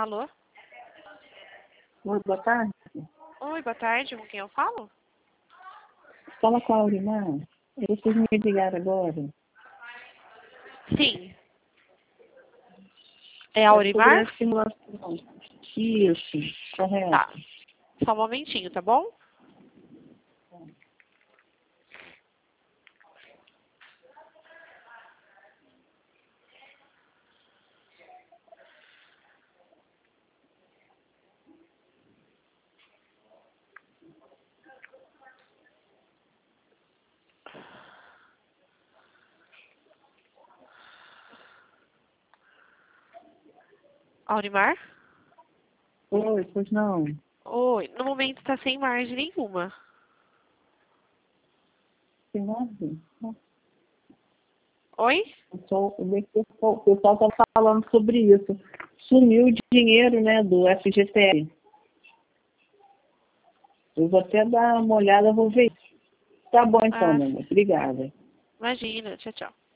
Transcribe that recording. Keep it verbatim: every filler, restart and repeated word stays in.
Alô? Oi, boa tarde. Oi, boa tarde. Com quem eu falo? Fala com a Aurimar. Vocês me ligaram agora. Sim. É a É sobre a Aurimar? simulação. Isso, correto. Tá. Só um momentinho, tá bom? Aurimar? Oi, pois não. Oi. No momento tá sem margem nenhuma. Tem nada? Oi? O pessoal o pessoal está falando sobre isso. Sumiu o dinheiro, né, do F G T S. Eu vou até dar uma olhada, vou ver. Tá bom então, Ah, meu amor. Obrigada. imagina. Tchau, tchau.